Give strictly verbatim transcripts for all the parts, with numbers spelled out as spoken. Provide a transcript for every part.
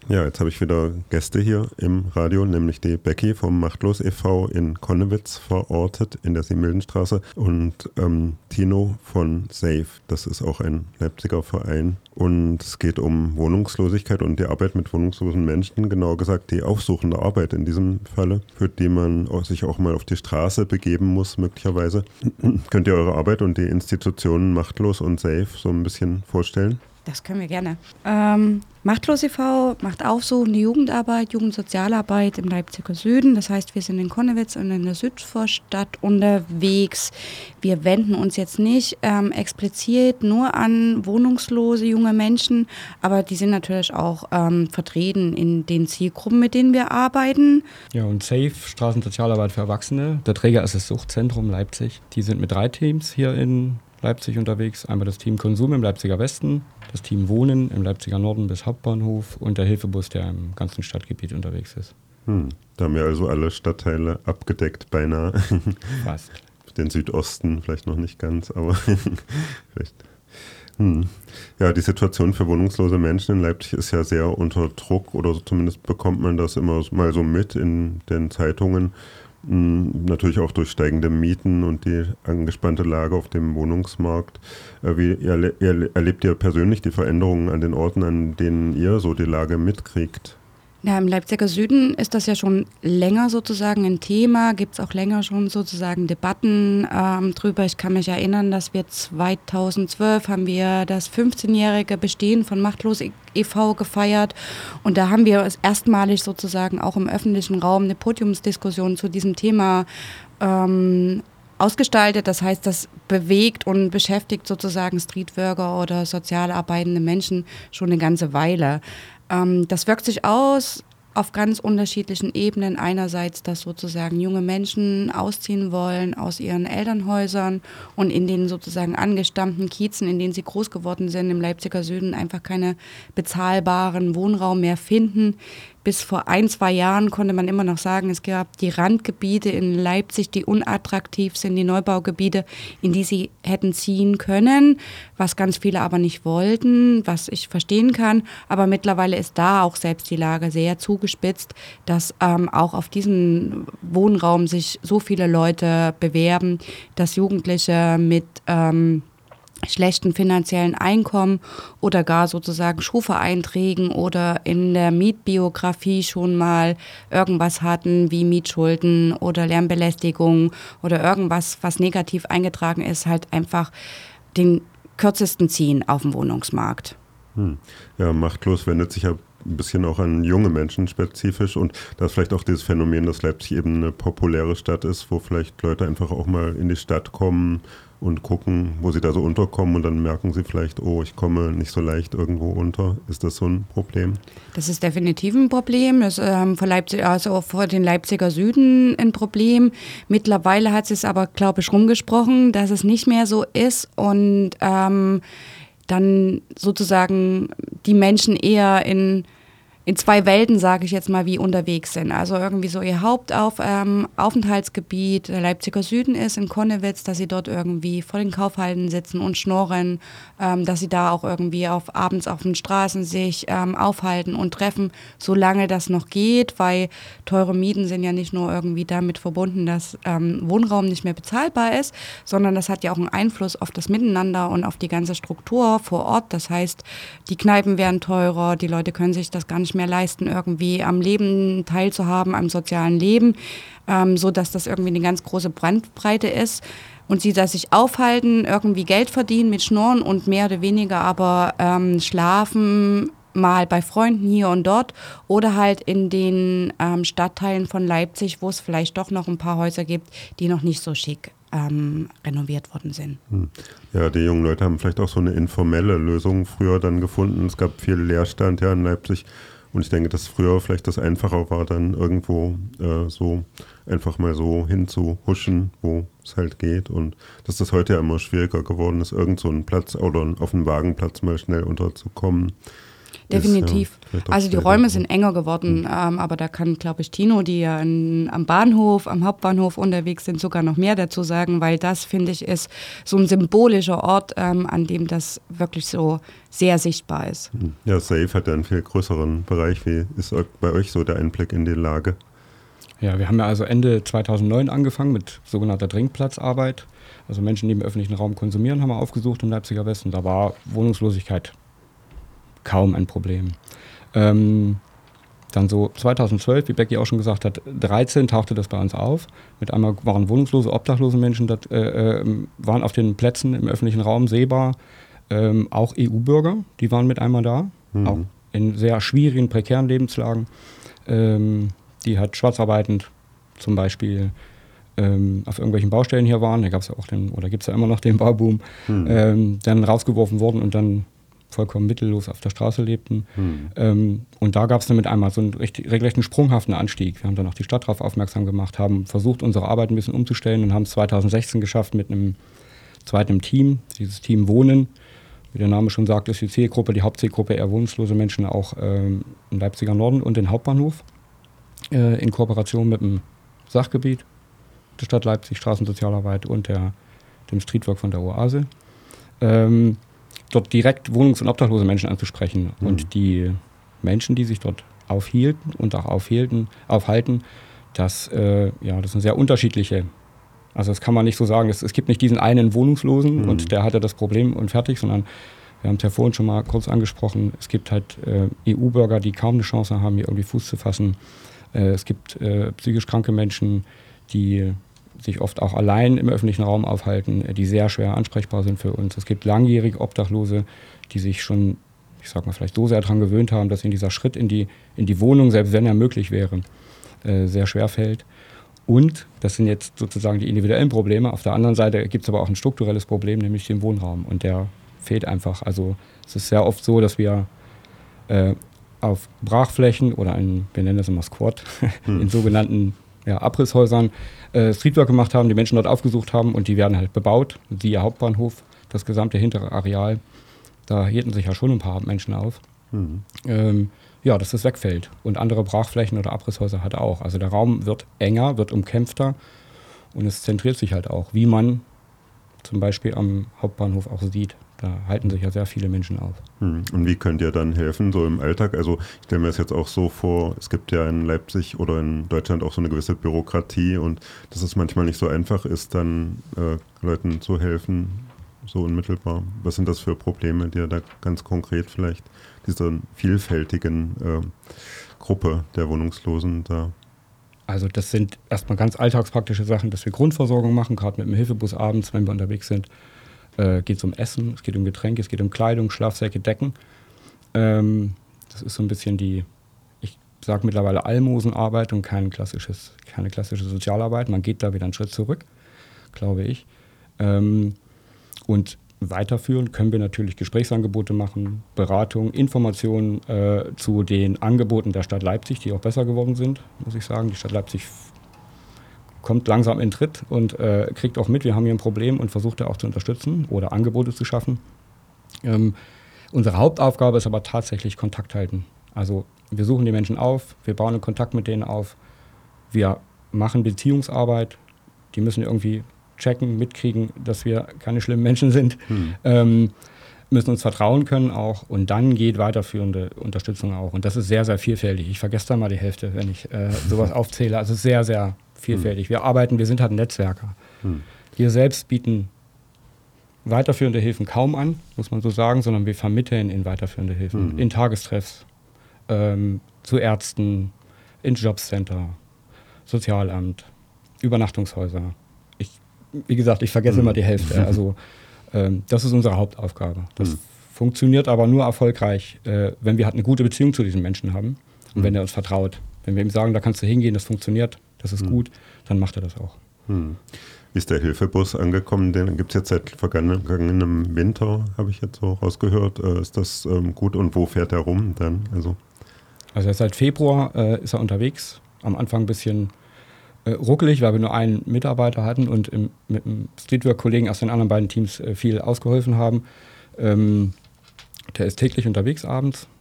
Ja, jetzt habe ich wieder Gäste hier im Radio, nämlich die Becky vom Machtlos e V in Connewitz verortet in der Siemildenstraße und ähm, Tino von SAFE, das ist auch ein Leipziger Verein. Und es geht um Wohnungslosigkeit und die Arbeit mit wohnungslosen Menschen, genauer gesagt die aufsuchende Arbeit in diesem Falle, für die man sich auch mal auf die Straße begeben muss, möglicherweise. Könnt ihr eure Arbeit und die Institutionen Machtlos und SAFE so ein bisschen vorstellen? Das können wir gerne. Ähm, Machtlos e V macht aufsuchende Jugendarbeit, Jugendsozialarbeit im Leipziger Süden. Das heißt, wir sind in Connewitz und in der Südvorstadt unterwegs. Wir wenden uns jetzt nicht ähm, explizit nur an wohnungslose junge Menschen, aber die sind natürlich auch ähm, vertreten in den Zielgruppen, mit denen wir arbeiten. Ja, und SAFE, Straßensozialarbeit für Erwachsene. Der Träger ist das Suchtzentrum Leipzig. Die sind mit drei Teams hier in Leipzig unterwegs. Einmal das Team Konsum im Leipziger Westen, das Team Wohnen im Leipziger Norden bis Hauptbahnhof und der Hilfebus, der im ganzen Stadtgebiet unterwegs ist. Hm, da haben wir also alle Stadtteile abgedeckt, beinahe. Fast. Den Südosten vielleicht noch nicht ganz, aber vielleicht. Hm. Ja, die Situation für wohnungslose Menschen in Leipzig ist ja sehr unter Druck, oder zumindest bekommt man das immer mal so mit in den Zeitungen. Natürlich auch durch steigende Mieten und die angespannte Lage auf dem Wohnungsmarkt. Wie erle- erle- erlebt ihr persönlich die Veränderungen an den Orten, an denen ihr so die Lage mitkriegt? Ja, im Leipziger Süden ist das ja schon länger sozusagen ein Thema, gibt es auch länger schon sozusagen Debatten ähm, drüber. Ich kann mich erinnern, dass wir zweitausendzwölf haben wir das fünfzehnjährige Bestehen von Machtlos e V gefeiert und da haben wir es erstmalig sozusagen auch im öffentlichen Raum eine Podiumsdiskussion zu diesem Thema ähm, ausgestaltet. Das heißt, das bewegt und beschäftigt sozusagen Streetworker oder sozial arbeitende Menschen schon eine ganze Weile. Ähm, das wirkt sich aus auf ganz unterschiedlichen Ebenen. Einerseits, dass sozusagen junge Menschen ausziehen wollen aus ihren Elternhäusern und in den sozusagen angestammten Kiezen, in denen sie groß geworden sind, im Leipziger Süden einfach keine bezahlbaren Wohnraum mehr finden. Bis vor ein, zwei Jahren konnte man immer noch sagen, es gab die Randgebiete in Leipzig, die unattraktiv sind, die Neubaugebiete, in die sie hätten ziehen können, was ganz viele aber nicht wollten, was ich verstehen kann. Aber mittlerweile ist da auch selbst die Lage sehr zugespitzt, dass ähm, auch auf diesen Wohnraum sich so viele Leute bewerben, dass Jugendliche mit ähm, schlechten finanziellen Einkommen oder gar sozusagen Schufa-Einträgen oder in der Mietbiografie schon mal irgendwas hatten wie Mietschulden oder Lärmbelästigung oder irgendwas, was negativ eingetragen ist, halt einfach den kürzesten ziehen auf dem Wohnungsmarkt. Hm. Ja, Machtlos wendet sich ja ein bisschen auch an junge Menschen spezifisch und da ist vielleicht auch dieses Phänomen, dass Leipzig eben eine populäre Stadt ist, wo vielleicht Leute einfach auch mal in die Stadt kommen und gucken, wo sie da so unterkommen und dann merken sie vielleicht, oh, ich komme nicht so leicht irgendwo unter. Ist das so ein Problem? Das ist definitiv ein Problem. Das ist ähm, für Leipzig, also für den Leipziger Süden ein Problem. Mittlerweile hat es aber, glaube ich, rumgesprochen, dass es nicht mehr so ist und ähm, dann sozusagen die Menschen eher in in zwei Welten, sage ich jetzt mal, wie unterwegs sind. Also irgendwie so ihr Hauptaufenthaltsgebiet, ähm, der Leipziger Süden ist in Connewitz, dass sie dort irgendwie vor den Kaufhallen sitzen und schnorren, ähm, dass sie da auch irgendwie auf, abends auf den Straßen sich ähm, aufhalten und treffen, solange das noch geht, weil teure Mieten sind ja nicht nur irgendwie damit verbunden, dass ähm, Wohnraum nicht mehr bezahlbar ist, sondern das hat ja auch einen Einfluss auf das Miteinander und auf die ganze Struktur vor Ort. Das heißt, die Kneipen werden teurer, die Leute können sich das gar nicht mehr leisten, irgendwie am Leben teilzuhaben, am sozialen Leben, ähm, so dass das irgendwie eine ganz große Bandbreite ist und sie da sich aufhalten, irgendwie Geld verdienen mit Schnorren und mehr oder weniger aber ähm, schlafen, mal bei Freunden hier und dort oder halt in den ähm, Stadtteilen von Leipzig, wo es vielleicht doch noch ein paar Häuser gibt, die noch nicht so schick Ähm, renoviert worden sind. Ja, die jungen Leute haben vielleicht auch so eine informelle Lösung früher dann gefunden. Es gab viel Leerstand ja in Leipzig und ich denke, dass früher vielleicht das einfacher war, dann irgendwo äh, so einfach mal so hinzuhuschen, wo es halt geht und dass das heute ja immer schwieriger geworden ist, irgend so einen Platz oder auf einen Wagenplatz mal schnell unterzukommen. Definitiv. Ist, ja, also die Räume sind enger geworden, mhm. ähm, aber da kann, glaube ich, Tino, die ja in, am Bahnhof, am Hauptbahnhof unterwegs sind, sogar noch mehr dazu sagen, weil das, finde ich, ist so ein symbolischer Ort, ähm, an dem das wirklich so sehr sichtbar ist. Ja, Safe hat ja einen viel größeren Bereich. Wie ist bei euch so der Einblick in die Lage? Ja, wir haben ja also Ende zweitausendneun angefangen mit sogenannter Dringplatzarbeit. Also Menschen, die im öffentlichen Raum konsumieren, haben wir aufgesucht im Leipziger Westen. Da war Wohnungslosigkeit kaum ein Problem. Ähm, dann so zweitausendzwölf, wie Becky auch schon gesagt hat, dreizehn tauchte das bei uns auf. Mit einmal waren wohnungslose, obdachlose Menschen, das, äh, äh, waren auf den Plätzen im öffentlichen Raum sehbar. Ähm, auch E U-Bürger, die waren mit einmal da, mhm. auch in sehr schwierigen, prekären Lebenslagen. Ähm, die halt schwarzarbeitend zum Beispiel ähm, auf irgendwelchen Baustellen hier waren, da gab es ja auch den, oder gibt es ja immer noch den Bauboom, mhm. ähm, dann rausgeworfen wurden und dann vollkommen mittellos auf der Straße lebten. Mhm. Ähm, und da gab es dann mit einmal so einen richtig, regelrechten sprunghaften Anstieg. Wir haben dann auch die Stadt darauf aufmerksam gemacht, haben versucht, unsere Arbeit ein bisschen umzustellen und haben es zweitausendsechzehn geschafft mit einem zweiten Team, dieses Team Wohnen. Wie der Name schon sagt, ist die Zielgruppe, die Hauptzielgruppe eher wohnungslose Menschen, auch ähm, im Leipziger Norden und den Hauptbahnhof. Äh, in Kooperation mit dem Sachgebiet der Stadt Leipzig, Straßensozialarbeit und der, dem Streetwork von der Oase. Ähm, dort direkt wohnungs- und obdachlose Menschen anzusprechen. Mhm. Und die Menschen, die sich dort aufhielten und auch aufhielten, aufhalten, das, äh, ja, das sind sehr unterschiedliche. Also das kann man nicht so sagen, es, es gibt nicht diesen einen Wohnungslosen mhm. und der hatte das Problem und fertig, sondern wir haben es ja vorhin schon mal kurz angesprochen, es gibt halt äh, E U-Bürger, die kaum eine Chance haben, hier irgendwie Fuß zu fassen. Äh, es gibt äh, psychisch kranke Menschen, die sich oft auch allein im öffentlichen Raum aufhalten, die sehr schwer ansprechbar sind für uns. Es gibt langjährige Obdachlose, die sich schon, ich sag mal, vielleicht so sehr daran gewöhnt haben, dass ihnen dieser Schritt in die, in die Wohnung, selbst wenn er möglich wäre, äh, sehr schwer fällt. Und das sind jetzt sozusagen die individuellen Probleme. Auf der anderen Seite gibt es aber auch ein strukturelles Problem, nämlich den Wohnraum. Und der fehlt einfach. Also es ist sehr oft so, dass wir äh, auf Brachflächen oder in, wir nennen das immer Squat, hm. in sogenannten ja, Abrisshäusern äh, Streetwork gemacht haben, die Menschen dort aufgesucht haben und die werden halt bebaut. Siehe Hauptbahnhof, das gesamte hintere Areal, da hielten sich ja schon ein paar Menschen auf. Mhm. Ähm, ja, dass das wegfällt. Und andere Brachflächen oder Abrisshäuser hat auch. Also der Raum wird enger, wird umkämpfter und es zentriert sich halt auch, wie man zum Beispiel am Hauptbahnhof auch sieht. Da halten sich ja sehr viele Menschen auf. Und wie könnt ihr dann helfen, so im Alltag? Also ich stelle mir das jetzt auch so vor, es gibt ja in Leipzig oder in Deutschland auch so eine gewisse Bürokratie und dass es manchmal nicht so einfach ist, dann äh, Leuten zu helfen, so unmittelbar. Was sind das für Probleme, die ihr da ganz konkret vielleicht dieser vielfältigen äh, Gruppe der Wohnungslosen da? Also das sind erstmal ganz alltagspraktische Sachen, dass wir Grundversorgung machen, gerade mit dem Hilfebus abends, wenn wir unterwegs sind. Äh, geht es um Essen, es geht um Getränke, es geht um Kleidung, Schlafsäcke, Decken. Ähm, das ist so ein bisschen die, ich sage mittlerweile Almosenarbeit und kein klassisches, keine klassische Sozialarbeit. Man geht da wieder einen Schritt zurück, glaube ich. Ähm, und weiterführend können wir natürlich Gesprächsangebote machen, Beratung, Informationen äh, zu den Angeboten der Stadt Leipzig, die auch besser geworden sind, muss ich sagen. Die Stadt Leipzig kommt langsam in Tritt und äh, kriegt auch mit, wir haben hier ein Problem und versucht da auch zu unterstützen oder Angebote zu schaffen. Ähm, unsere Hauptaufgabe ist aber tatsächlich Kontakt halten. Also wir suchen die Menschen auf, wir bauen einen Kontakt mit denen auf, wir machen Beziehungsarbeit, die müssen irgendwie checken, mitkriegen, dass wir keine schlimmen Menschen sind, hm. ähm, müssen uns vertrauen können auch und dann geht weiterführende Unterstützung auch. Und das ist sehr, sehr vielfältig. Ich vergesse da mal die Hälfte, wenn ich äh, sowas aufzähle. Also sehr, sehr vielfältig. Hm. Wir arbeiten, wir sind halt Netzwerker. Hm. Wir selbst bieten weiterführende Hilfen kaum an, muss man so sagen, sondern wir vermitteln in weiterführende Hilfen, hm. in Tagestreffs, ähm, zu Ärzten, in Jobcenter, Sozialamt, Übernachtungshäuser. Ich, wie gesagt, ich vergesse hm. immer die Hälfte. Also ähm, das ist unsere Hauptaufgabe. Das hm. funktioniert aber nur erfolgreich, äh, wenn wir halt eine gute Beziehung zu diesen Menschen haben und hm. wenn er uns vertraut. Wenn wir ihm sagen, da kannst du hingehen, das funktioniert, das ist hm. gut, dann macht er das auch. Hm. Wie ist der Hilfebus angekommen? Den gibt es jetzt seit vergangenem Winter, habe ich jetzt so rausgehört. Äh, ist das ähm, gut und wo fährt er rum dann? Also, also seit Februar äh, ist er unterwegs. Am Anfang ein bisschen äh, ruckelig, weil wir nur einen Mitarbeiter hatten und im, mit einem Streetwork-Kollegen aus den anderen beiden Teams äh, viel ausgeholfen haben. Ähm, der ist täglich unterwegs abends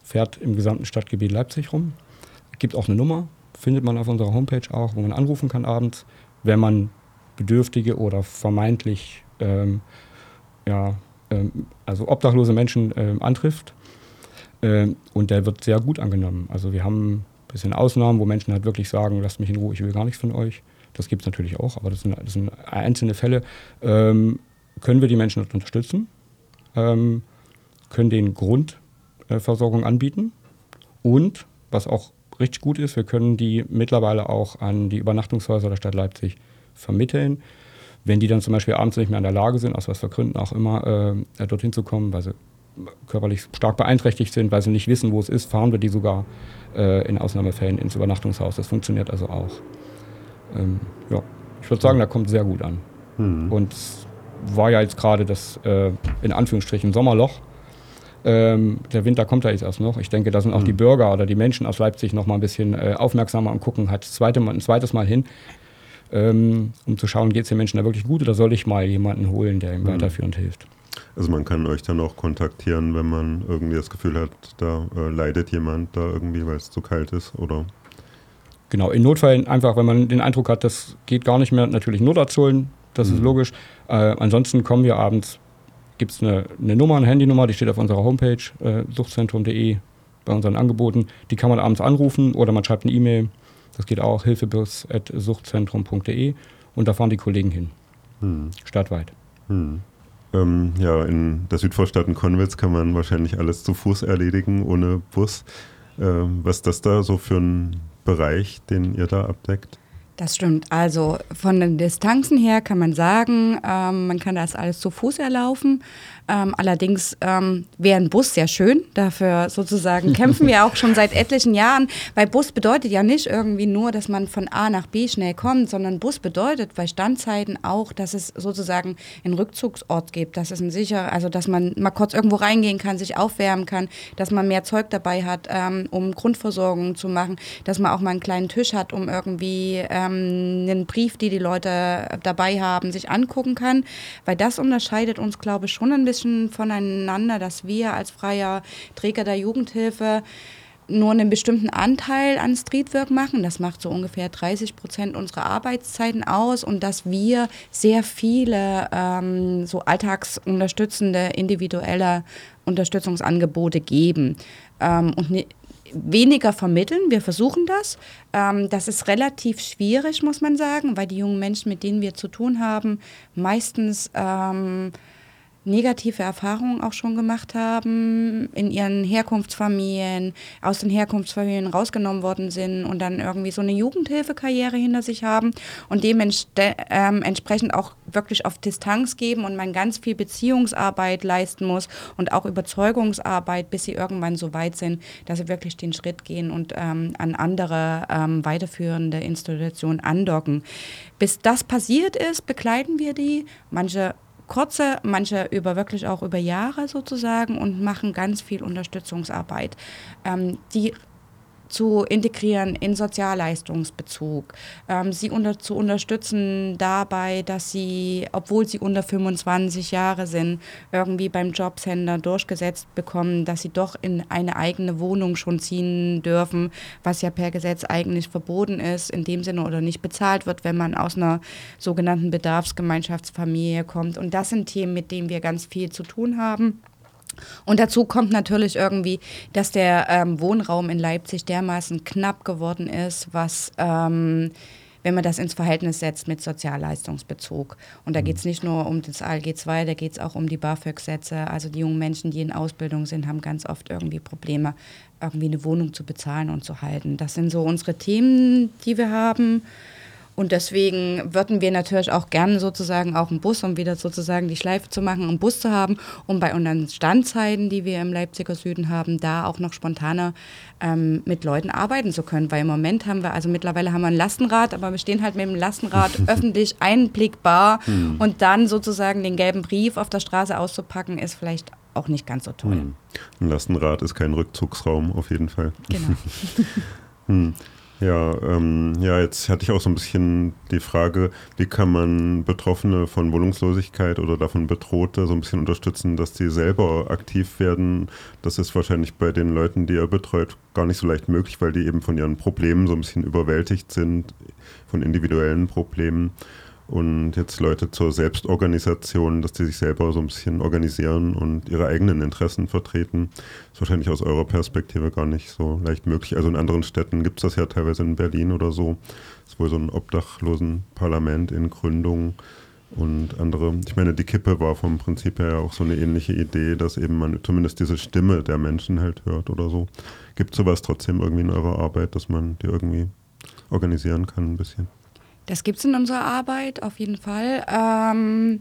fährt im gesamten Stadtgebiet Leipzig rum. Es gibt auch eine Nummer, findet man auf unserer Homepage auch, wo man anrufen kann abends, wenn man bedürftige oder vermeintlich ähm, ja, ähm, also obdachlose Menschen ähm, antrifft. Ähm, und der wird sehr gut angenommen. Also wir haben ein bisschen Ausnahmen, wo Menschen halt wirklich sagen, lasst mich in Ruhe, ich will gar nichts von euch. Das gibt es natürlich auch, aber das sind, das sind einzelne Fälle. Ähm, können wir die Menschen unterstützen, ähm, können denen Grundversorgung äh, anbieten und, was auch richtig gut ist, wir können die mittlerweile auch an die Übernachtungshäuser der Stadt Leipzig vermitteln. Wenn die dann zum Beispiel abends nicht mehr in der Lage sind, aus was für Gründen auch immer, äh, dorthin zu kommen, weil sie körperlich stark beeinträchtigt sind, weil sie nicht wissen, wo es ist, fahren wir die sogar äh, in Ausnahmefällen ins Übernachtungshaus. Das funktioniert also auch. Ähm, ja, ich würde sagen, da kommt sehr gut an. Mhm. Und war ja jetzt gerade das, äh, in Anführungsstrichen, Sommerloch. Ähm, der Winter kommt ja jetzt erst noch. Ich denke, da sind auch mhm. die Bürger oder die Menschen aus Leipzig noch mal ein bisschen äh, aufmerksamer und gucken halt das zweite Mal, ein zweites Mal hin, ähm, um zu schauen, geht es den Menschen da wirklich gut oder soll ich mal jemanden holen, der ihm mhm. weiterführend hilft. Also man kann euch dann auch kontaktieren, wenn man irgendwie das Gefühl hat, da äh, leidet jemand da irgendwie, weil es zu kalt ist, oder? Genau, in Notfällen einfach, wenn man den Eindruck hat, das geht gar nicht mehr, natürlich Notarzt holen, das mhm. ist logisch. Äh, ansonsten kommen wir abends, gibt es eine, eine Nummer, eine Handynummer, die steht auf unserer Homepage, äh, suchtzentrum punkt de, bei unseren Angeboten. Die kann man abends anrufen oder man schreibt eine E-Mail, das geht auch, hilfebus at suchtzentrum punkt de, und da fahren die Kollegen hin, mhm. stadtweit. Mhm. Ähm, ja, in der Südvorstadt in Connewitz kann man wahrscheinlich alles zu Fuß erledigen, ohne Bus. Ähm, was ist das da so für ein Bereich, den ihr da abdeckt? Das stimmt. Also von den Distanzen her kann man sagen, ähm, man kann das alles zu Fuß erlaufen. Ähm, allerdings ähm, wäre ein Bus sehr schön. Dafür sozusagen kämpfen wir auch schon seit etlichen Jahren. Weil Bus bedeutet ja nicht irgendwie nur, dass man von A nach B schnell kommt, sondern Bus bedeutet bei Standzeiten auch, dass es sozusagen einen Rückzugsort gibt. Dass es ein sicher, also dass man mal kurz irgendwo reingehen kann, sich aufwärmen kann, dass man mehr Zeug dabei hat, ähm, um Grundversorgung zu machen, dass man auch mal einen kleinen Tisch hat, um irgendwie ähm, einen Brief, die die Leute dabei haben, sich angucken kann. Weil das unterscheidet uns, glaube ich, schon ein bisschen voneinander, dass wir als freier Träger der Jugendhilfe nur einen bestimmten Anteil an Streetwork machen. Das macht so ungefähr dreißig Prozent unserer Arbeitszeiten aus und dass wir sehr viele ähm, so alltagsunterstützende, individuelle Unterstützungsangebote geben. Ähm, und ne, weniger vermitteln, wir versuchen das. Ähm, das ist relativ schwierig, muss man sagen, weil die jungen Menschen, mit denen wir zu tun haben, meistens ähm, negative Erfahrungen auch schon gemacht haben, in ihren Herkunftsfamilien, aus den Herkunftsfamilien rausgenommen worden sind und dann irgendwie so eine Jugendhilfekarriere hinter sich haben und dementsprechend auch wirklich auf Distanz geben und man ganz viel Beziehungsarbeit leisten muss und auch Überzeugungsarbeit, bis sie irgendwann so weit sind, dass sie wirklich den Schritt gehen und ähm, an andere ähm, weiterführende Institutionen andocken. Bis das passiert ist, begleiten wir die, manche kurze, manche über wirklich auch über Jahre sozusagen und machen ganz viel Unterstützungsarbeit, ähm, die zu integrieren in Sozialleistungsbezug, ähm, sie unter, zu unterstützen dabei, dass sie, obwohl sie unter fünfundzwanzig Jahre sind, irgendwie beim Jobcenter durchgesetzt bekommen, dass sie doch in eine eigene Wohnung schon ziehen dürfen, was ja per Gesetz eigentlich verboten ist, in dem Sinne oder nicht bezahlt wird, wenn man aus einer sogenannten Bedarfsgemeinschaftsfamilie kommt. Und das sind Themen, mit denen wir ganz viel zu tun haben. Und dazu kommt natürlich irgendwie, dass der ähm, Wohnraum in Leipzig dermaßen knapp geworden ist, was, ähm, wenn man das ins Verhältnis setzt mit Sozialleistungsbezug. Und da geht es nicht nur um das A L G zwei, da geht es auch um die BAföG-Sätze. Also die jungen Menschen, die in Ausbildung sind, haben ganz oft irgendwie Probleme, irgendwie eine Wohnung zu bezahlen und zu halten. Das sind so unsere Themen, die wir haben. Und deswegen würden wir natürlich auch gerne sozusagen auch einen Bus, um wieder sozusagen die Schleife zu machen, einen Bus zu haben, um bei unseren Standzeiten, die wir im Leipziger Süden haben, da auch noch spontaner ähm, mit Leuten arbeiten zu können. Weil im Moment haben wir, also mittlerweile haben wir ein Lastenrad, aber wir stehen halt mit dem Lastenrad öffentlich einblickbar hm. und dann sozusagen den gelben Brief auf der Straße auszupacken, ist vielleicht auch nicht ganz so toll. Hm. Ein Lastenrad ist kein Rückzugsraum, auf jeden Fall. Genau. hm. Ja, ähm, ja, jetzt hatte ich auch so ein bisschen die Frage, wie kann man Betroffene von Wohnungslosigkeit oder davon Bedrohte so ein bisschen unterstützen, dass die selber aktiv werden. Das ist wahrscheinlich bei den Leuten, die ihr betreut, gar nicht so leicht möglich, weil die eben von ihren Problemen so ein bisschen überwältigt sind, von individuellen Problemen. Und jetzt Leute zur Selbstorganisation, dass die sich selber so ein bisschen organisieren und ihre eigenen Interessen vertreten, ist wahrscheinlich aus eurer Perspektive gar nicht so leicht möglich. Also in anderen Städten gibt es das ja teilweise, in Berlin oder so. Es ist wohl so ein Obdachlosenparlament in Gründung und andere. Ich meine, die Kippe war vom Prinzip her auch so eine ähnliche Idee, dass eben man zumindest diese Stimme der Menschen halt hört oder so. Gibt es sowas trotzdem irgendwie in eurer Arbeit, dass man die irgendwie organisieren kann ein bisschen? Das gibt es in unserer Arbeit auf jeden Fall. Ähm,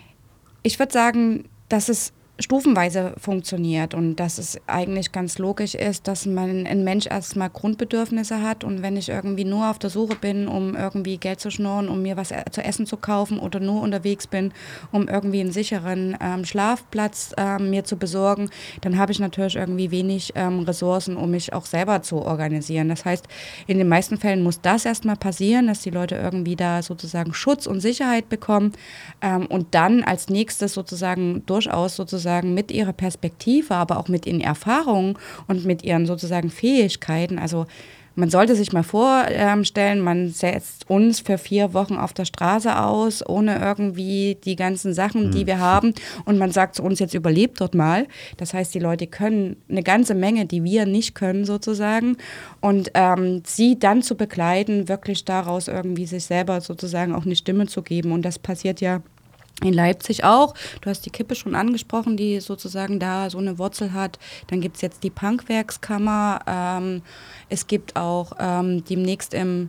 ich würde sagen, dass es stufenweise funktioniert und dass es eigentlich ganz logisch ist, dass man ein Mensch erstmal Grundbedürfnisse hat und wenn ich irgendwie nur auf der Suche bin, um irgendwie Geld zu schnurren, um mir was zu essen zu kaufen oder nur unterwegs bin, um irgendwie einen sicheren ähm, Schlafplatz ähm, mir zu besorgen, dann habe ich natürlich irgendwie wenig ähm, Ressourcen, um mich auch selber zu organisieren. Das heißt, in den meisten Fällen muss das erstmal passieren, dass die Leute irgendwie da sozusagen Schutz und Sicherheit bekommen ähm, und dann als nächstes sozusagen durchaus sozusagen mit ihrer Perspektive, aber auch mit ihren Erfahrungen und mit ihren sozusagen Fähigkeiten. Also man sollte sich mal vorstellen, man setzt uns für vier Wochen auf der Straße aus, ohne irgendwie die ganzen Sachen, die wir haben. Und man sagt zu uns, jetzt überlebt dort mal. Das heißt, die Leute können eine ganze Menge, die wir nicht können sozusagen. Und ähm, sie dann zu begleiten, wirklich daraus irgendwie sich selber sozusagen auch eine Stimme zu geben. Und das passiert ja in Leipzig auch. Du hast die Kippe schon angesprochen, die sozusagen da so eine Wurzel hat. Dann gibt es jetzt die Punkwerkskammer. Ähm, es gibt auch ähm, demnächst im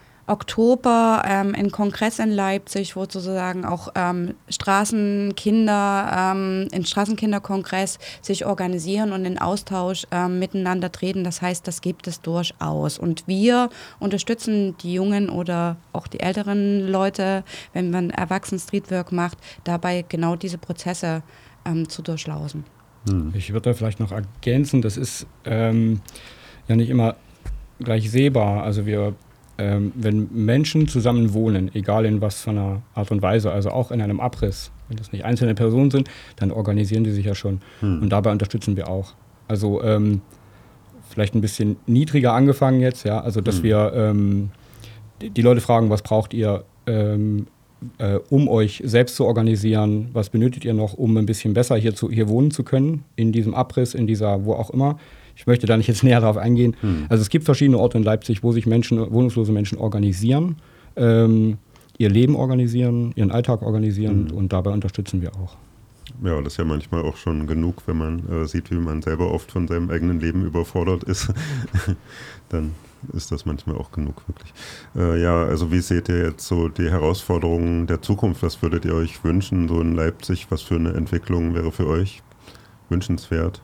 Oktober ähm, einen Kongress in Leipzig, wo sozusagen auch ähm, Straßenkinder, ähm, ein Straßenkinderkongress sich organisieren und in Austausch ähm, miteinander treten. Das heißt, das gibt es durchaus. Und wir unterstützen die jungen oder auch die älteren Leute, wenn man Erwachsenen-Streetwork macht, dabei genau diese Prozesse ähm, zu durchlaufen. Hm. Ich würde da vielleicht noch ergänzen, das ist ähm, ja nicht immer gleich sehbar. Also wir Ähm, wenn Menschen zusammen wohnen, egal in was für einer Art und Weise, also auch in einem Abriss, wenn das nicht einzelne Personen sind, dann organisieren die sich ja schon. Hm. Und dabei unterstützen wir auch. Also ähm, vielleicht ein bisschen niedriger angefangen jetzt, ja, also dass hm. wir ähm, die, die Leute fragen, was braucht ihr, ähm, äh, um euch selbst zu organisieren, was benötigt ihr noch, um ein bisschen besser hier, zu, hier wohnen zu können, in diesem Abriss, in dieser, wo auch immer. Ich möchte da nicht jetzt näher darauf eingehen. Hm. Also es gibt verschiedene Orte in Leipzig, wo sich Menschen, wohnungslose Menschen organisieren, ähm, ihr Leben organisieren, ihren Alltag organisieren hm. und dabei unterstützen wir auch. Ja, das ist ja manchmal auch schon genug, wenn man äh, sieht, wie man selber oft von seinem eigenen Leben überfordert ist. Dann ist das manchmal auch genug, wirklich. Äh, ja, also wie seht ihr jetzt so die Herausforderungen der Zukunft? Was würdet ihr euch wünschen, so in Leipzig? Was für eine Entwicklung wäre für euch wünschenswert?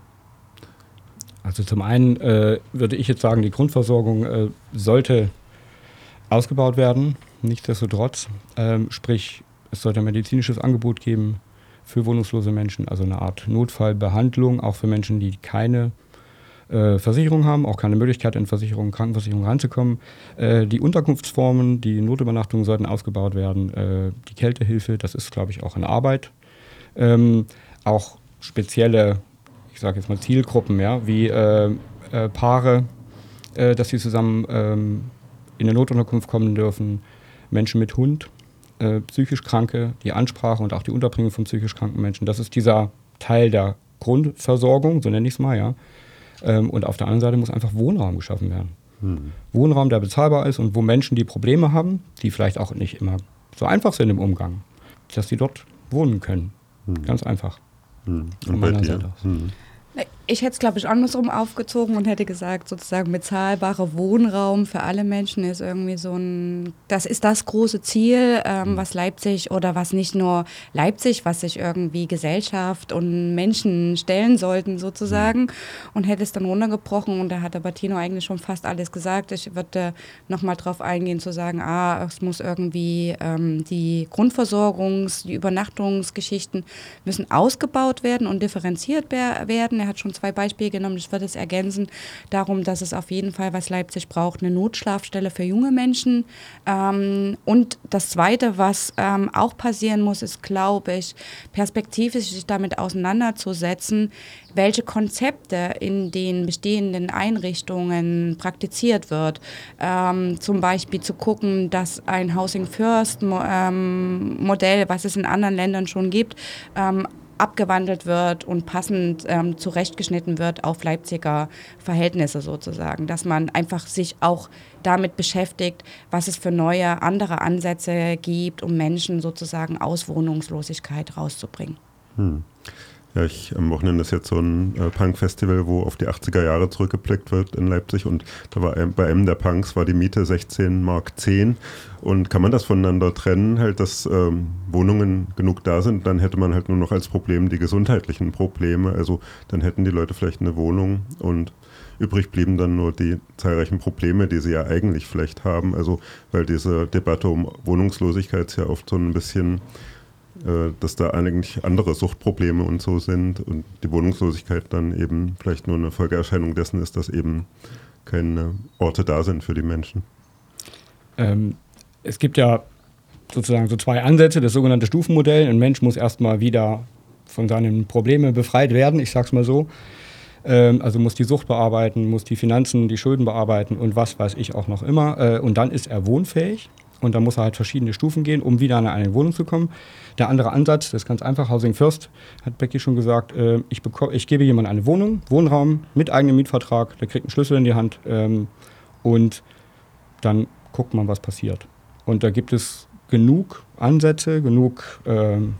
Also zum einen äh, würde ich jetzt sagen, die Grundversorgung äh, sollte ausgebaut werden, nichtsdestotrotz. Ähm, sprich, es sollte ein medizinisches Angebot geben für wohnungslose Menschen, also eine Art Notfallbehandlung, auch für Menschen, die keine äh, Versicherung haben, auch keine Möglichkeit in Versicherung, Krankenversicherung reinzukommen. Äh, die Unterkunftsformen, die Notübernachtungen sollten ausgebaut werden. Äh, die Kältehilfe, das ist, glaube ich, auch eine Arbeit. Ähm, auch spezielle, ich sage jetzt mal Zielgruppen, ja, wie äh, äh, Paare, äh, dass sie zusammen ähm, in eine Notunterkunft kommen dürfen, Menschen mit Hund, äh, psychisch Kranke, die Ansprache und auch die Unterbringung von psychisch kranken Menschen. Das ist dieser Teil der Grundversorgung, so nenne ich es mal, ja. Ähm, und auf der anderen Seite muss einfach Wohnraum geschaffen werden. Hm. Wohnraum, der bezahlbar ist und wo Menschen, die Probleme haben, die vielleicht auch nicht immer so einfach sind im Umgang, dass sie dort wohnen können. Hm. Ganz einfach. Hm. Und bei dir? Hm. Ich hätte es, glaube ich, andersrum aufgezogen und hätte gesagt, sozusagen bezahlbarer Wohnraum für alle Menschen ist irgendwie so ein, das ist das große Ziel, ähm, was Leipzig oder was nicht nur Leipzig, was sich irgendwie Gesellschaft und Menschen stellen sollten sozusagen, und hätte es dann runtergebrochen und da hat aber Tino eigentlich schon fast alles gesagt. Ich würde nochmal drauf eingehen zu sagen, ah, es muss irgendwie ähm, die Grundversorgungs-, die Übernachtungsgeschichten müssen ausgebaut werden und differenziert werden. Er hat schon schon zwei Beispiele genommen, ich würde es ergänzen, darum, dass es auf jeden Fall, was Leipzig braucht, eine Notschlafstelle für junge Menschen. Ähm, und das Zweite, was ähm, auch passieren muss, ist, glaube ich, perspektivisch sich damit auseinanderzusetzen, welche Konzepte in den bestehenden Einrichtungen praktiziert wird. Ähm, zum Beispiel zu gucken, dass ein Housing First Mo- ähm, Modell, was es in anderen Ländern schon gibt, ähm, abgewandelt wird und passend ähm, zurechtgeschnitten wird auf Leipziger Verhältnisse sozusagen. Dass man einfach sich auch damit beschäftigt, was es für neue, andere Ansätze gibt, um Menschen sozusagen aus Wohnungslosigkeit rauszubringen. Hm. Ja, ich, am Wochenende ist jetzt so ein äh, Punk-Festival, wo auf die achtziger Jahre zurückgeblickt wird in Leipzig und da war ein, bei einem der Punks war die Miete sechzehn Mark zehn und kann man das voneinander trennen, halt, dass ähm, Wohnungen genug da sind, dann hätte man halt nur noch als Problem die gesundheitlichen Probleme, also dann hätten die Leute vielleicht eine Wohnung und übrig blieben dann nur die zahlreichen Probleme, die sie ja eigentlich vielleicht haben, also weil diese Debatte um Wohnungslosigkeit ja oft so ein bisschen dass da eigentlich andere Suchtprobleme und so sind und die Wohnungslosigkeit dann eben vielleicht nur eine Folgeerscheinung dessen ist, dass eben keine Orte da sind für die Menschen. Ähm, es gibt ja sozusagen so zwei Ansätze, das sogenannte Stufenmodell. Ein Mensch muss erstmal wieder von seinen Problemen befreit werden, ich sag's mal so. Ähm, also muss die Sucht bearbeiten, muss die Finanzen, die Schulden bearbeiten und was weiß ich auch noch immer. Äh, und dann ist er wohnfähig. Und dann muss er halt verschiedene Stufen gehen, um wieder an eine Wohnung zu kommen. Der andere Ansatz, das ist ganz einfach, Housing First, hat Becky schon gesagt, äh, ich, beko- ich gebe jemandem eine Wohnung, Wohnraum mit eigenem Mietvertrag, der kriegt einen Schlüssel in die Hand ähm, und dann guckt man, was passiert. Und da gibt es genug Ansätze, genug ähm,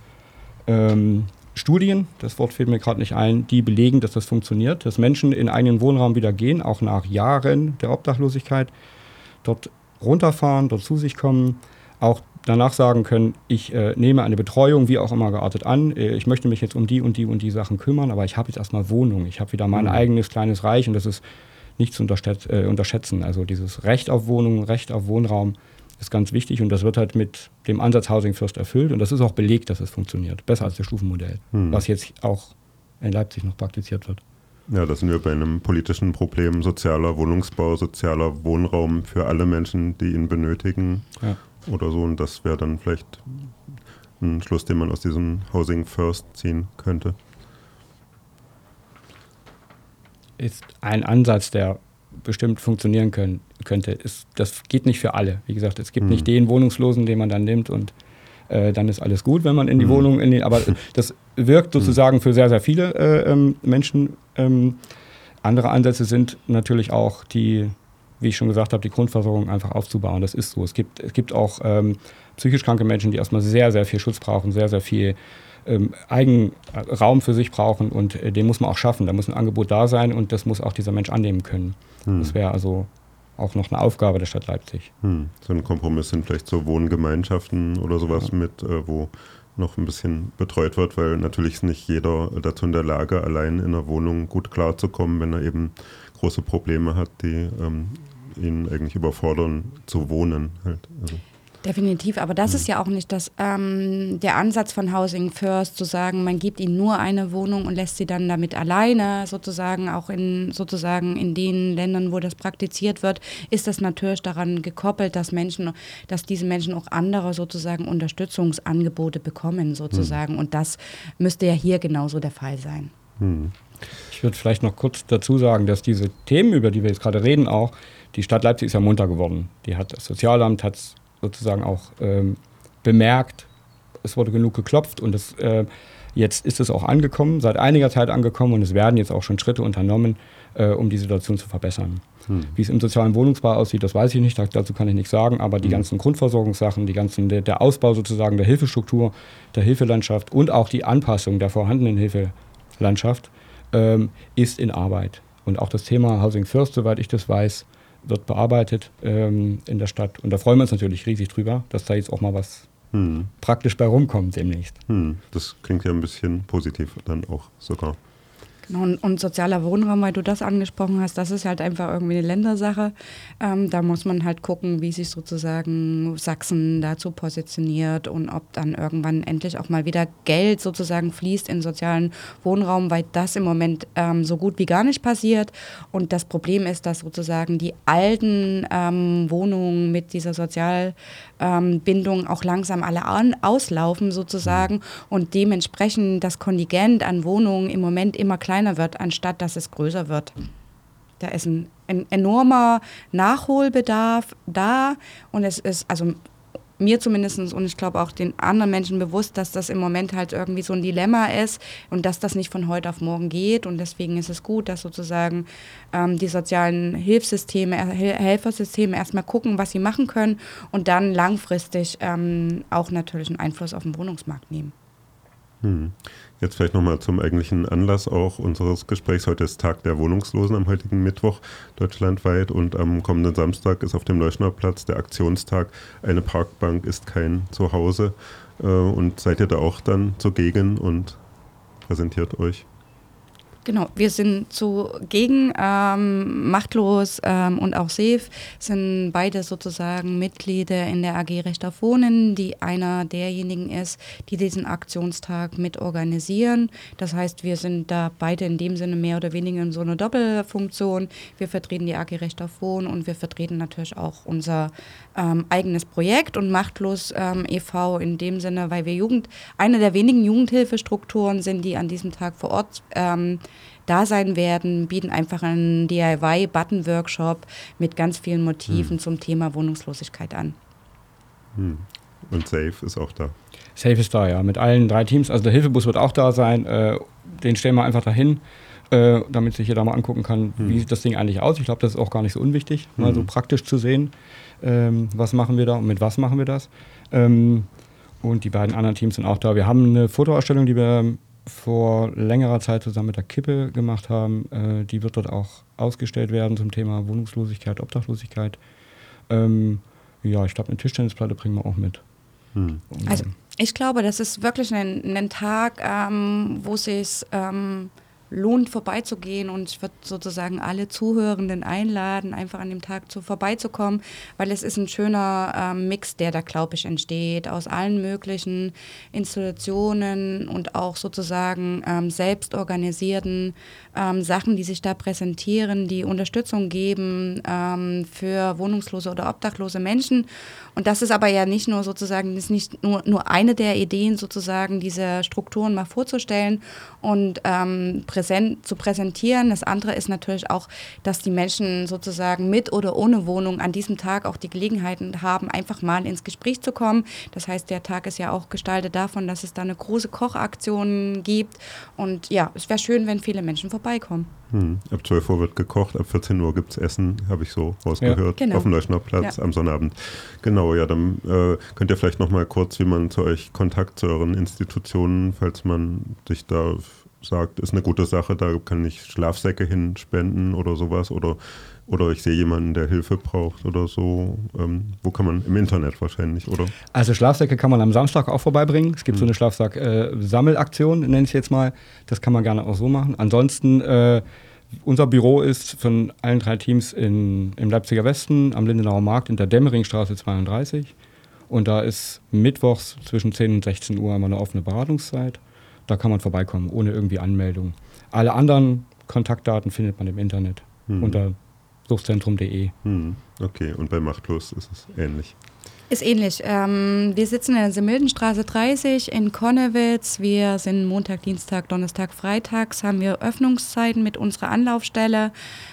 ähm, Studien, das Wort fällt mir gerade nicht ein, die belegen, dass das funktioniert, dass Menschen in eigenen Wohnraum wieder gehen, auch nach Jahren der Obdachlosigkeit, dort runterfahren, dort zu sich kommen, auch danach sagen können, ich äh, nehme eine Betreuung, wie auch immer geartet an, äh, ich möchte mich jetzt um die und die und die Sachen kümmern, aber ich habe jetzt erstmal Wohnung, ich habe wieder mein mhm. eigenes kleines Reich und das ist nicht zu unterschätz- äh, unterschätzen. Also dieses Recht auf Wohnung, Recht auf Wohnraum ist ganz wichtig und das wird halt mit dem Ansatz Housing First erfüllt und das ist auch belegt, dass es funktioniert, besser als das Stufenmodell, mhm. was jetzt auch in Leipzig noch praktiziert wird. Ja, da sind wir bei einem politischen Problem, sozialer Wohnungsbau, sozialer Wohnraum für alle Menschen, die ihn benötigen ja. oder so. Und das wäre dann vielleicht ein Schluss, den man aus diesem Housing First ziehen könnte. Ist ein Ansatz, der bestimmt funktionieren können, könnte. Ist, das geht nicht für alle. Wie gesagt, es gibt hm. nicht den Wohnungslosen, den man dann nimmt und Äh, dann ist alles gut, wenn man in die hm. Wohnung, in die, aber das wirkt sozusagen für sehr, sehr viele äh, ähm, Menschen. Ähm, andere Ansätze sind natürlich auch die, wie ich schon gesagt habe, die Grundversorgung einfach aufzubauen. Das ist so. Es gibt, es gibt auch ähm, psychisch kranke Menschen, die erstmal sehr, sehr viel Schutz brauchen, sehr, sehr viel ähm, Eigenraum für sich brauchen und äh, den muss man auch schaffen. Da muss ein Angebot da sein und das muss auch dieser Mensch annehmen können. Hm. Das wäre also auch noch eine Aufgabe der Stadt Leipzig. Hm. So ein Kompromiss sind vielleicht so Wohngemeinschaften oder sowas ja. mit, äh, wo noch ein bisschen betreut wird, weil natürlich ist nicht jeder dazu in der Lage, allein in einer Wohnung gut klarzukommen, wenn er eben große Probleme hat, die ähm, ihn eigentlich überfordern zu wohnen. Halt. Also. Definitiv, aber das mhm. ist ja auch nicht das, ähm, der Ansatz von Housing First, zu sagen, man gibt ihnen nur eine Wohnung und lässt sie dann damit alleine, sozusagen auch in, sozusagen in den Ländern, wo das praktiziert wird, ist das natürlich daran gekoppelt, dass Menschen, dass diese Menschen auch andere sozusagen Unterstützungsangebote bekommen, sozusagen. Mhm. Und das müsste ja hier genauso der Fall sein. Mhm. Ich würde vielleicht noch kurz dazu sagen, dass diese Themen, über die wir jetzt gerade reden, auch, die Stadt Leipzig ist ja munter geworden. Die hat das Sozialamt, hat es sozusagen auch ähm, bemerkt, es wurde genug geklopft und es, äh, jetzt ist es auch angekommen, seit einiger Zeit angekommen und es werden jetzt auch schon Schritte unternommen, äh, um die Situation zu verbessern. Hm. Wie es im sozialen Wohnungsbau aussieht, das weiß ich nicht, dazu kann ich nichts sagen, aber die hm. ganzen Grundversorgungssachen, die ganzen, der, der Ausbau sozusagen der Hilfestruktur, der Hilfelandschaft und auch die Anpassung der vorhandenen Hilfelandschaft ähm, ist in Arbeit. Und auch das Thema Housing First, soweit ich das weiß, wird bearbeitet ähm, in der Stadt. Und da freuen wir uns natürlich riesig drüber, dass da jetzt auch mal was hm. praktisch bei rumkommt demnächst. Hm. Das klingt ja ein bisschen positiv dann auch sogar. Genau, und, und sozialer Wohnraum, weil du das angesprochen hast, das ist halt einfach irgendwie eine Ländersache. Ähm, da muss man halt gucken, wie sich sozusagen Sachsen dazu positioniert und ob dann irgendwann endlich auch mal wieder Geld sozusagen fließt in sozialen Wohnraum, weil das im Moment ähm, so gut wie gar nicht passiert. Und das Problem ist, dass sozusagen die alten ähm, Wohnungen mit dieser Sozialbindung ähm, auch langsam alle an, auslaufen sozusagen und dementsprechend das Kontingent an Wohnungen im Moment immer kleiner wird, anstatt dass es größer wird. Da ist ein, ein enormer Nachholbedarf da und es ist, also mir zumindest und ich glaube auch den anderen Menschen bewusst, dass das im Moment halt irgendwie so ein Dilemma ist und dass das nicht von heute auf morgen geht und deswegen ist es gut, dass sozusagen ähm, die sozialen Hilfssysteme, Hel- Helfersysteme erstmal gucken, was sie machen können und dann langfristig ähm, auch natürlich einen Einfluss auf den Wohnungsmarkt nehmen. Hm. Jetzt vielleicht nochmal zum eigentlichen Anlass auch unseres Gesprächs. Heute ist Tag der Wohnungslosen am heutigen Mittwoch deutschlandweit und am kommenden Samstag ist auf dem Leuschner Platz der Aktionstag. Eine Parkbank ist kein Zuhause. Und seid ihr da auch dann zugegen und präsentiert euch? Genau, wir sind zugegen, ähm, Machtlos ähm, und auch Safe sind beide sozusagen Mitglieder in der A G Recht auf Wohnen, die einer derjenigen ist, die diesen Aktionstag mit organisieren. Das heißt, wir sind da beide in dem Sinne mehr oder weniger in so einer Doppelfunktion. Wir vertreten die A G Recht auf Wohnen und wir vertreten natürlich auch unser ähm, eigenes Projekt und Machtlos ähm, e V in dem Sinne, weil wir Jugend, eine der wenigen Jugendhilfestrukturen sind, die an diesem Tag vor Ort ähm, da sein werden, bieten einfach einen D I Y-Button-Workshop mit ganz vielen Motiven hm. zum Thema Wohnungslosigkeit an. Hm. Und Safe ist auch da. Safe ist da, ja, mit allen drei Teams. Also der Hilfebus wird auch da sein. Äh, den stellen wir einfach dahin, äh, damit sich jeder mal angucken kann, hm. wie sieht das Ding eigentlich aus. Ich glaube, das ist auch gar nicht so unwichtig, hm. mal so praktisch zu sehen, ähm, was machen wir da und mit was machen wir das. Ähm, und die beiden anderen Teams sind auch da. Wir haben eine Fotoausstellung, die wir vor längerer Zeit zusammen mit der Kippe gemacht haben. Äh, die wird dort auch ausgestellt werden zum Thema Wohnungslosigkeit, Obdachlosigkeit. Ähm, ja, ich glaube, eine Tischtennisplatte bringen wir auch mit. Hm. Also ich glaube, das ist wirklich ein, ein Tag, ähm, wo es sich ähm, lohnt, vorbeizugehen und ich würde sozusagen alle Zuhörenden einladen, einfach an dem Tag zu, vorbeizukommen, weil es ist ein schöner ähm, Mix, der da, glaube ich, entsteht, aus allen möglichen Institutionen und auch sozusagen ähm, selbst organisierten ähm, Sachen, die sich da präsentieren, die Unterstützung geben ähm, für wohnungslose oder obdachlose Menschen. Und das ist aber ja nicht nur sozusagen, das ist nicht nur, nur eine der Ideen sozusagen, diese Strukturen mal vorzustellen und ähm, präsent, zu präsentieren. Das andere ist natürlich auch, dass die Menschen sozusagen mit oder ohne Wohnung an diesem Tag auch die Gelegenheiten haben, einfach mal ins Gespräch zu kommen. Das heißt, der Tag ist ja auch gestaltet davon, dass es da eine große Kochaktion gibt. Und ja, es wäre schön, wenn viele Menschen vorbeikommen. Hm. Ab zwölf Uhr wird gekocht, ab vierzehn Uhr gibt es Essen, habe ich so rausgehört, ja, genau. auf dem Leuschner Platz ja. am Sonnabend. Genau, ja, dann äh, könnt ihr vielleicht noch mal kurz, wie man zu euch Kontakt zu euren Institutionen, falls man sich da sagt, ist eine gute Sache, da kann ich Schlafsäcke hinspenden oder sowas oder, oder ich sehe jemanden, der Hilfe braucht oder so. Ähm, wo kann man? Im Internet wahrscheinlich, oder? Also Schlafsäcke kann man am Samstag auch vorbeibringen. Es gibt hm. so eine Schlafsack-Sammelaktion, nenne ich es jetzt mal. Das kann man gerne auch so machen. Ansonsten, äh, unser Büro ist von allen drei Teams in, im Leipziger Westen, am Lindenauer Markt in der Demmeringstraße zweiunddreißig. Und da ist mittwochs zwischen zehn und sechzehn Uhr immer eine offene Beratungszeit. Da kann man vorbeikommen, ohne irgendwie Anmeldung. Alle anderen Kontaktdaten findet man im Internet hm. unter suchtzentrum punkt de. Hm. Okay, und bei Machtlos ist es ähnlich. Ist ähnlich. Ähm, wir sitzen in der Semildenstraße dreißig in Konnewitz. Wir sind Montag, Dienstag, Donnerstag, Freitags, haben wir Öffnungszeiten mit unserer Anlaufstelle.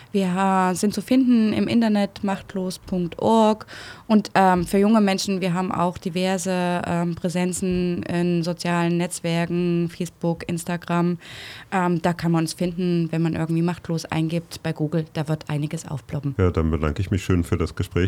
Wir sind zu finden im Internet machtlos punkt org und ähm, für junge Menschen, wir haben auch diverse ähm, Präsenzen in sozialen Netzwerken, Facebook, Instagram. Ähm, da kann man uns finden, wenn man irgendwie Machtlos eingibt bei Google, da wird einiges aufploppen. Ja, dann bedanke ich mich schön für das Gespräch.